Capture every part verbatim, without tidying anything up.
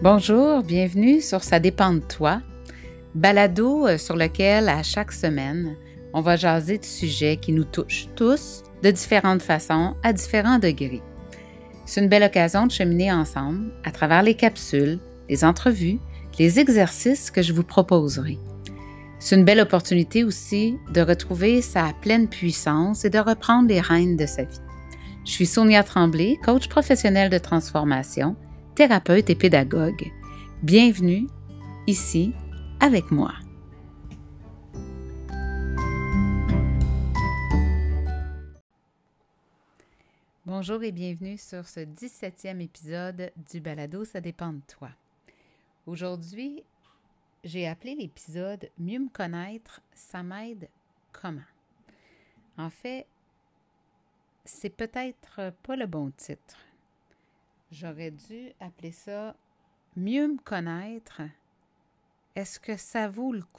Bonjour, bienvenue sur Ça dépend de toi, balado sur lequel, à chaque semaine, on va jaser de sujets qui nous touchent tous de différentes façons, à différents degrés. C'est une belle occasion de cheminer ensemble à travers les capsules, les entrevues, les exercices que je vous proposerai. C'est une belle opportunité aussi de retrouver sa pleine puissance et de reprendre les rênes de sa vie. Je suis Sonia Tremblay, coach professionnel de transformation, thérapeute et pédagogue. Bienvenue ici avec moi. Bonjour et bienvenue sur ce dix-septième épisode du balado Ça dépend de toi. Aujourd'hui, j'ai appelé l'épisode « Mieux me connaître, ça m'aide comment ?» En fait, c'est peut-être pas le bon titre. J'aurais dû appeler ça « Mieux me connaître, est-ce que ça vaut le coup? »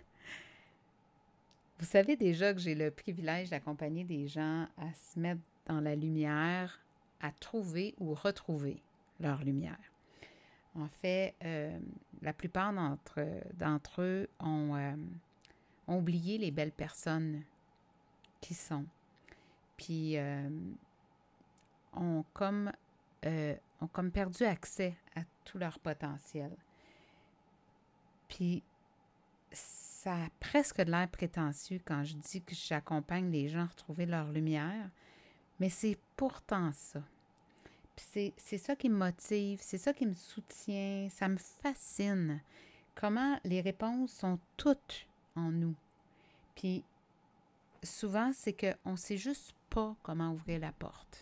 Vous savez déjà que j'ai le privilège d'accompagner des gens à se mettre dans la lumière, à trouver ou retrouver leur lumière. En fait, euh, la plupart d'entre, d'entre eux ont, euh, ont oublié les belles personnes qui sont, puis euh, ont comme, euh, ont comme perdu accès à tout leur potentiel. Puis, ça a presque de l'air prétentieux quand je dis que j'accompagne les gens à retrouver leur lumière, mais c'est pourtant ça. Puis c'est, c'est ça qui me motive, c'est ça qui me soutient, ça me fascine. Comment les réponses sont toutes en nous. Puis souvent, c'est qu'on ne sait juste pas comment ouvrir la porte.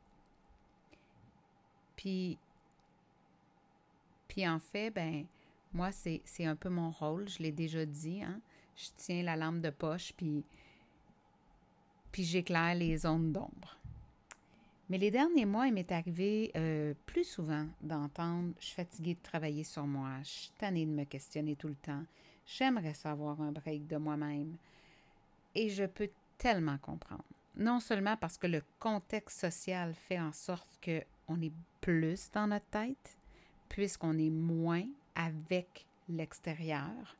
Puis, puis en fait, ben moi, c'est, c'est un peu mon rôle, je l'ai déjà dit, hein? Je tiens la lampe de poche, puis, puis j'éclaire les zones d'ombre. Mais les derniers mois, il m'est arrivé euh, plus souvent d'entendre « Je suis fatiguée de travailler sur moi, je suis tannée de me questionner tout le temps, j'aimerais savoir un break de moi-même. » Et je peux tellement comprendre. Non seulement parce que le contexte social fait en sorte qu'on est plus dans notre tête, puisqu'on est moins avec l'extérieur,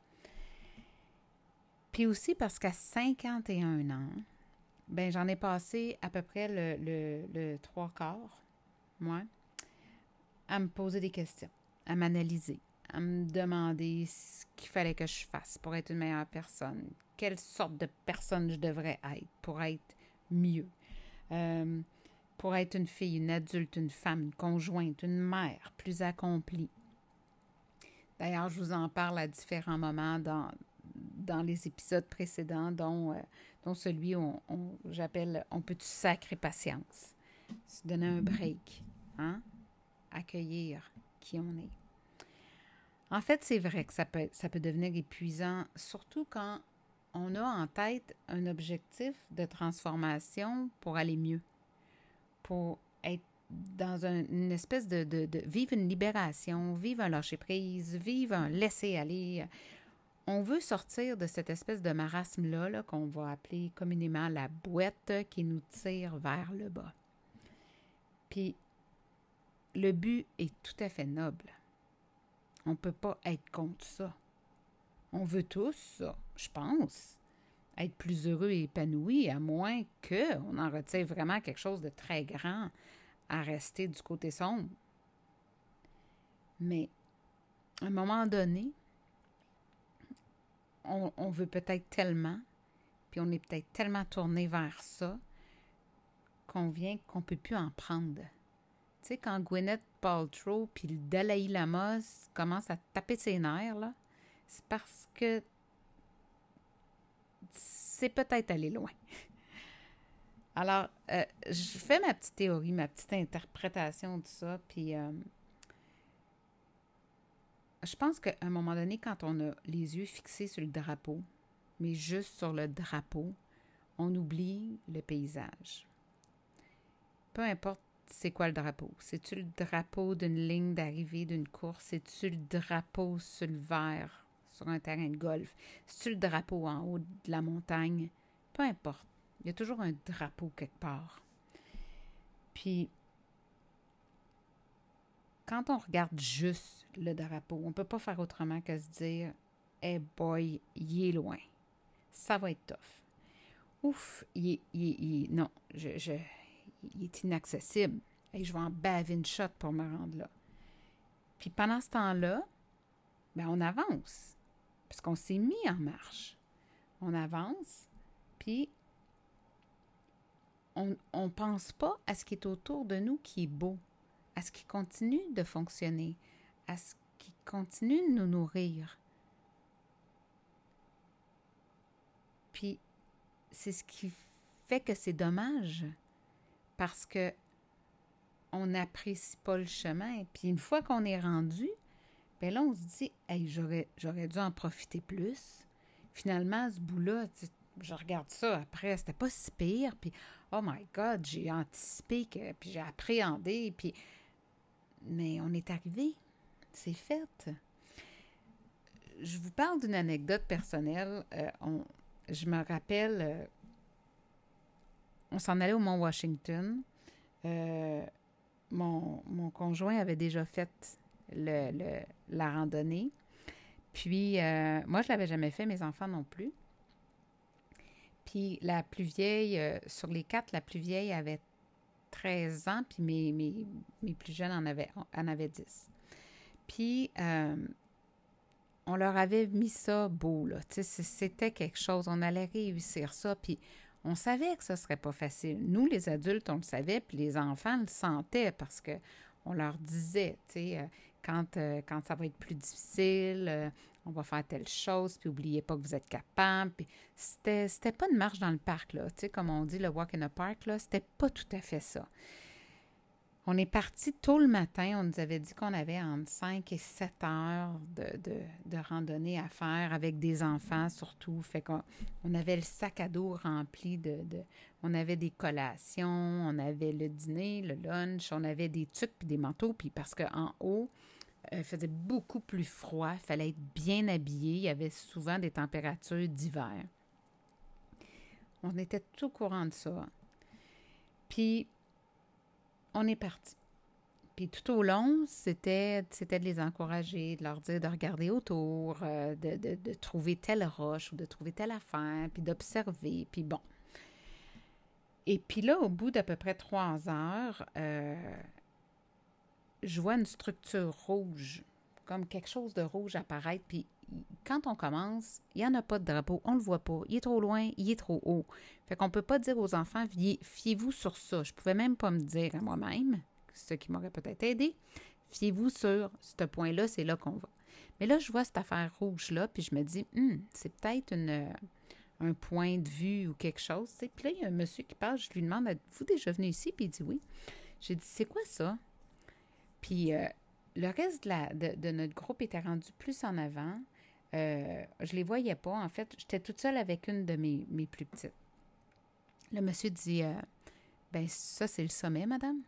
puis aussi parce qu'à cinquante et un ans, ben j'en ai passé à peu près le, le, le trois quarts, moi, à me poser des questions, à m'analyser, à me demander ce qu'il fallait que je fasse pour être une meilleure personne, quelle sorte de personne je devrais être pour être mieux, euh, pour être une fille, une adulte, une femme, une conjointe, une mère plus accomplie. D'ailleurs, je vous en parle à différents moments dans, dans les épisodes précédents, dont, euh, dont celui où on, on, j'appelle « On peut-tu sacrer patience ?» Se donner un break, hein? Accueillir qui on est. En fait, c'est vrai que ça peut, ça peut devenir épuisant, surtout quand on a en tête un objectif de transformation pour aller mieux, pour être dans un, une espèce de, de, de vivre une libération, vivre un lâcher-prise, vivre un laisser-aller. On veut sortir de cette espèce de marasme-là là, qu'on va appeler communément la boîte qui nous tire vers le bas. Puis, le but est tout à fait noble. On ne peut pas être contre ça. On veut tous ça, je pense, être plus heureux et épanoui, à moins qu'on en retire vraiment quelque chose de très grand à rester du côté sombre. Mais, à un moment donné, on, on veut peut-être tellement, puis on est peut-être tellement tourné vers ça, qu'on vient qu'on ne peut plus en prendre. Tu sais, quand Gwyneth Paltrow puis le Dalai Lama commencent à taper ses nerfs, là, c'est parce que c'est peut-être aller loin. Alors, euh, je fais ma petite théorie, ma petite interprétation de ça, puis euh, je pense qu'à un moment donné, quand on a les yeux fixés sur le drapeau, mais juste sur le drapeau, on oublie le paysage. Peu importe c'est quoi le drapeau. C'est-tu le drapeau d'une ligne d'arrivée d'une course? C'est-tu le drapeau sur le vert, sur un terrain de golf? C'est-tu le drapeau en haut de la montagne? Peu importe. Il y a toujours un drapeau quelque part. Puis, quand on regarde juste le drapeau, on ne peut pas faire autrement que se dire « Hey boy, il est loin. Ça va être tough. Ouf, il est, il est- il est- non, je, je, il est inaccessible. Et je vais en baver une shot pour me rendre là. » Puis pendant ce temps-là, ben on avance. Parce qu'on s'est mis en marche. On avance, puis on ne pense pas à ce qui est autour de nous qui est beau, à ce qui continue de fonctionner, à ce qui continue de nous nourrir. Puis c'est ce qui fait que c'est dommage, parce que on n'apprécie pas le chemin. Puis une fois qu'on est rendu, bien là, on se dit « Hey, j'aurais, j'aurais dû en profiter plus. » Finalement, ce bout-là, tu sais, je regarde ça après, c'était pas si pire. Puis, oh my God, j'ai anticipé, que, puis j'ai appréhendé. Puis, mais on est arrivé. C'est fait. Je vous parle d'une anecdote personnelle. Euh, on, je me rappelle, euh, on s'en allait au Mont Washington. Euh, mon, mon conjoint avait déjà fait le, le, la randonnée. Puis, euh, moi, je ne l'avais jamais fait, mes enfants non plus. Puis, la plus vieille, euh, sur les quatre, la plus vieille avait treize ans, puis mes, mes, mes plus jeunes en avaient, en avaient dix. Puis, euh, on leur avait mis ça beau, là. Tu sais, c'était quelque chose. On allait réussir ça, puis on savait que ce ne serait pas facile. Nous, les adultes, on le savait, puis les enfants le sentaient parce qu'on leur disait, tu sais, euh, quand, euh, quand ça va être plus difficile, euh, on va faire telle chose, puis n'oubliez pas que vous êtes capable. Puis c'était, c'était pas une marche dans le parc, là. Tu sais, comme on dit, le walk in the park, là, c'était pas tout à fait ça. On est parti tôt le matin. On nous avait dit qu'on avait entre cinq et sept heures de, de, de randonnée à faire avec des enfants surtout. Fait qu'on on avait le sac à dos rempli de, de... On avait des collations, on avait le dîner, le lunch, on avait des tucs puis des manteaux. Puis parce qu'en haut, il faisait beaucoup plus froid. Il fallait être bien habillé. Il y avait souvent des températures d'hiver. On était tout au courant de ça. Puis, on est parti. Puis tout au long, c'était, c'était de les encourager, de leur dire de regarder autour, euh, de, de, de trouver telle roche ou de trouver telle affaire, puis d'observer, puis bon. Et puis là, au bout d'à peu près trois heures, euh, je vois une structure rouge, comme quelque chose de rouge apparaître, puis quand on commence, il n'y en a pas de drapeau, on ne le voit pas, il est trop loin, il est trop haut. Fait qu'on ne peut pas dire aux enfants, fiez-vous sur ça. Je ne pouvais même pas me dire à moi-même, ce qui m'aurait peut-être aidé, fiez-vous sur ce point-là, c'est là qu'on va. Mais là, je vois cette affaire rouge-là, puis je me dis, hm, c'est peut-être une, un point de vue ou quelque chose. T'sais. Puis là, il y a un monsieur qui passe, je lui demande, êtes-vous déjà venu ici? Puis il dit oui. J'ai dit, c'est quoi ça? Puis euh, le reste de, la, de, de notre groupe était rendu plus en avant. Euh, je les voyais pas. En fait, j'étais toute seule avec une de mes, mes plus petites. Le monsieur dit, euh, ben ça, c'est le sommet, madame.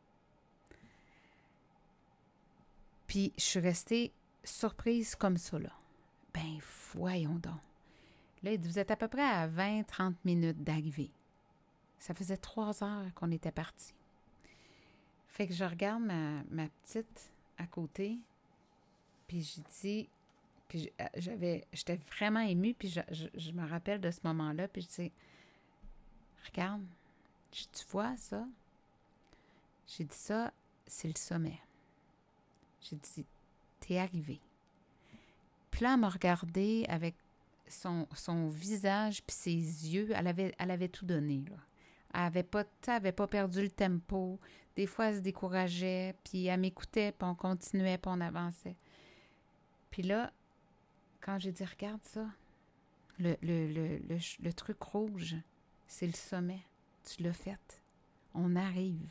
Puis je suis restée surprise comme ça, là. Ben, voyons donc. Là, il dit, vous êtes à peu près à vingt à trente minutes d'arrivée. Ça faisait trois heures qu'on était partis. Fait que je regarde ma, ma petite à côté, puis je dis, puis j'avais, j'étais vraiment émue, puis je, je, je me rappelle de ce moment-là, puis je dis, regarde, tu vois ça? J'ai dit ça, c'est le sommet. J'ai dit, t'es arrivé. Puis là, elle m'a regardé avec son, son visage puis ses yeux. Elle avait, elle avait tout donné, là. Elle avait pas, elle avait pas perdu le tempo. Des fois, elle se décourageait, puis elle m'écoutait, puis on continuait, puis on avançait. Puis là, quand j'ai dit, regarde ça, le, le, le, le, le truc rouge, c'est le sommet. Tu l'as fait. On arrive.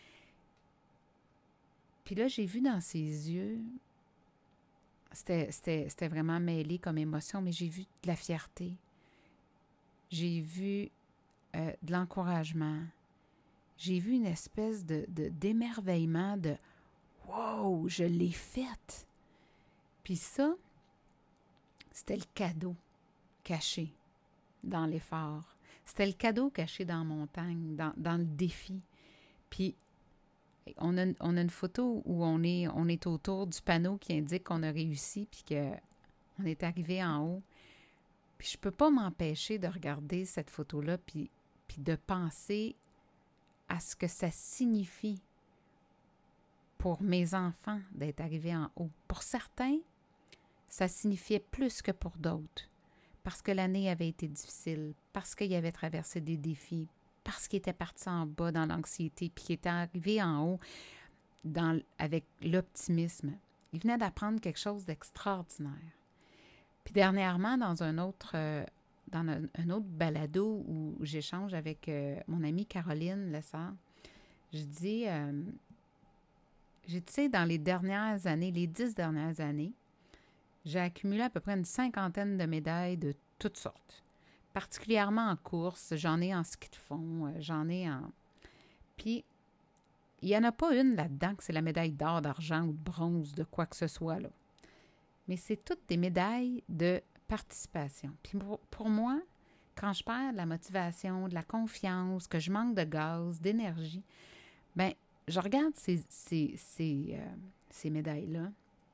Puis là, j'ai vu dans ses yeux, c'était, c'était, c'était vraiment mêlé comme émotion, mais j'ai vu de la fierté. J'ai vu euh, de l'encouragement. J'ai vu une espèce de, de, d'émerveillement de « Wow, je l'ai faite! » Puis ça, c'était le cadeau caché dans l'effort. C'était le cadeau caché dans la montagne, dans, dans le défi. Puis on a, on a une photo où on est, on est autour du panneau qui indique qu'on a réussi puis qu'on est arrivé en haut. Puis je peux pas m'empêcher de regarder cette photo-là puis, puis de penser à ce que ça signifie pour mes enfants d'être arrivés en haut. Pour certains, ça signifiait plus que pour d'autres, parce que l'année avait été difficile, parce qu'ils avaient traversé des défis, parce qu'ils étaient partis en bas dans l'anxiété, puis qu'ils étaient arrivés en haut dans, avec l'optimisme. Ils venaient d'apprendre quelque chose d'extraordinaire. Puis dernièrement, dans un autre, euh, dans un, un autre balado où j'échange avec euh, mon amie Caroline Lessard, je dis, euh, je tu sais, dans les dernières années, les dix dernières années, j'ai accumulé à peu près une cinquantaine de médailles de toutes sortes. Particulièrement en course, j'en ai en ski de fond, euh, j'en ai en... Puis, il n'y en a pas une là-dedans que c'est la médaille d'or, d'argent ou de bronze, de quoi que ce soit, là. Mais c'est toutes des médailles de participation. Puis pour, pour moi, quand je perds de la motivation, de la confiance, que je manque de gaz, d'énergie, bien, je regarde ces, ces, ces, euh, ces médailles-là,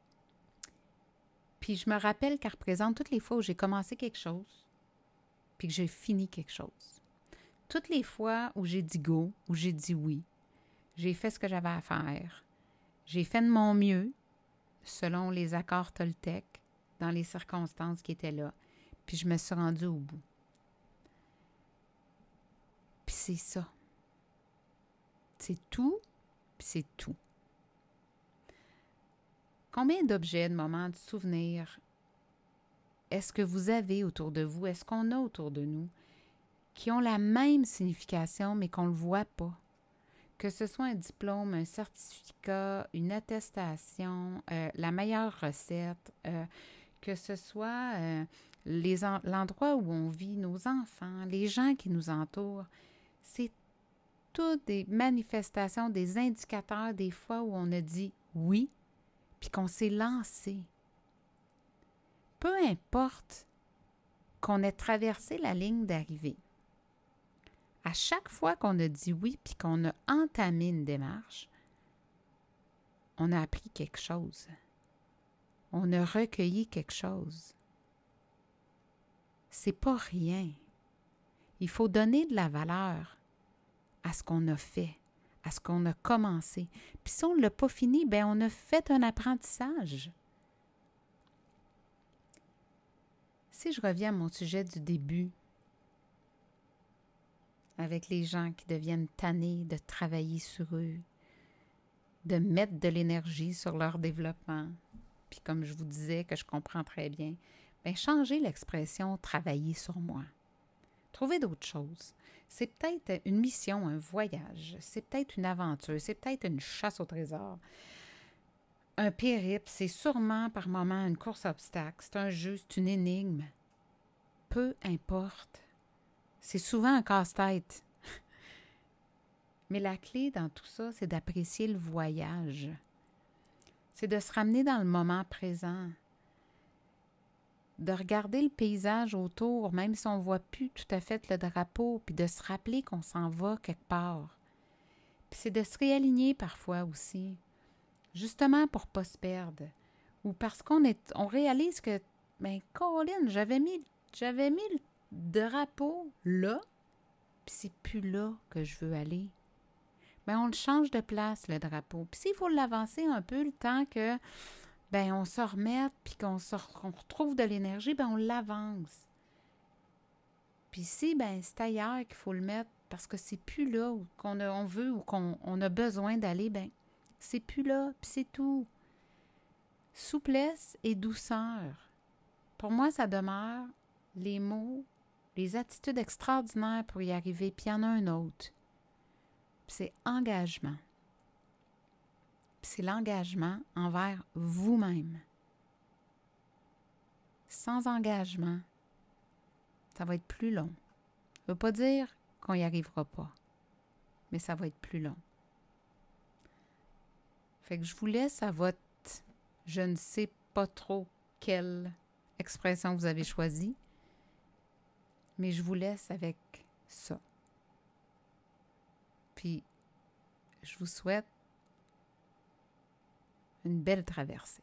puis je me rappelle qu'elles représentent toutes les fois où j'ai commencé quelque chose, puis que j'ai fini quelque chose. Toutes les fois où j'ai dit go, où j'ai dit oui, j'ai fait ce que j'avais à faire. J'ai fait de mon mieux, selon les accords Toltec, dans les circonstances qui étaient là. Puis je me suis rendue au bout. Puis c'est ça. C'est tout, puis c'est tout. Combien d'objets, de moments, de souvenirs est-ce que vous avez autour de vous, est-ce qu'on a autour de nous, qui ont la même signification, mais qu'on ne le voit pas? Que ce soit un diplôme, un certificat, une attestation, euh, la meilleure recette, euh, que ce soit euh, les en- l'endroit où on vit, nos enfants, les gens qui nous entourent, c'est toutes des manifestations, des indicateurs des fois où on a dit oui, puis qu'on s'est lancé. Peu importe qu'on ait traversé la ligne d'arrivée, à chaque fois qu'on a dit oui puis qu'on a entamé une démarche, on a appris quelque chose. On a recueilli quelque chose. C'est pas rien. Il faut donner de la valeur à ce qu'on a fait, à ce qu'on a commencé. Puis si on ne l'a pas fini, bien, on a fait un apprentissage. Si je reviens à mon sujet du début, avec les gens qui deviennent tannés de travailler sur eux, de mettre de l'énergie sur leur développement, puis comme je vous disais, que je comprends très bien, bien, changer l'expression « travailler sur moi ». Trouver d'autres choses. C'est peut-être une mission, un voyage, c'est peut-être une aventure, c'est peut-être une chasse au trésor, un périple, c'est sûrement par moments une course à obstacles, c'est un jeu, c'est une énigme. Peu importe. C'est souvent un casse-tête. Mais la clé dans tout ça, c'est d'apprécier le voyage. C'est de se ramener dans le moment présent. De regarder le paysage autour, même si on ne voit plus tout à fait le drapeau, puis de se rappeler qu'on s'en va quelque part. Puis c'est de se réaligner parfois aussi, justement pour ne pas se perdre. Ou parce qu'on est, on réalise que, ben, Colin, j'avais mis, j'avais mis le drapeau là, puis c'est plus là que je veux aller. Bien, on le change de place, le drapeau. Puis s'il faut l'avancer un peu, le temps que, ben on se remette, puis qu'on, se, qu'on retrouve de l'énergie, ben on l'avance. Puis si, ben c'est ailleurs qu'il faut le mettre, parce que c'est plus là où qu'on a, on veut ou qu'on on a besoin d'aller, ben c'est plus là, puis c'est tout. Souplesse et douceur. Pour moi, ça demeure les mots, les attitudes extraordinaires pour y arriver, puis il y en a un autre. Puis c'est engagement. Puis c'est l'engagement envers vous-même. Sans engagement, ça va être plus long. Ça ne veut pas dire qu'on n'y arrivera pas, mais ça va être plus long. Fait que je vous laisse à votre, je ne sais pas trop quelle expression vous avez choisie, mais je vous laisse avec ça. Puis, je vous souhaite une belle traversée.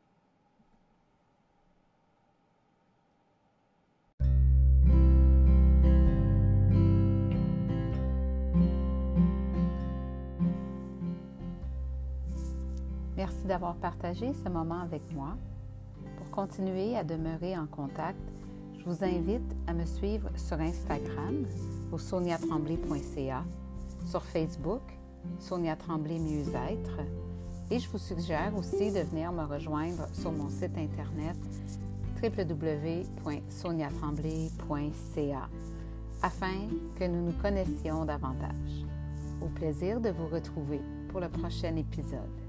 Merci d'avoir partagé ce moment avec moi. Pour continuer à demeurer en contact, je vous invite à me suivre sur Instagram au sonia tremblay point c a, sur Facebook, Sonia Tremblay Mieux-être, et je vous suggère aussi de venir me rejoindre sur mon site internet w w w point sonia tremblay point c a afin que nous nous connaissions davantage. Au plaisir de vous retrouver pour le prochain épisode.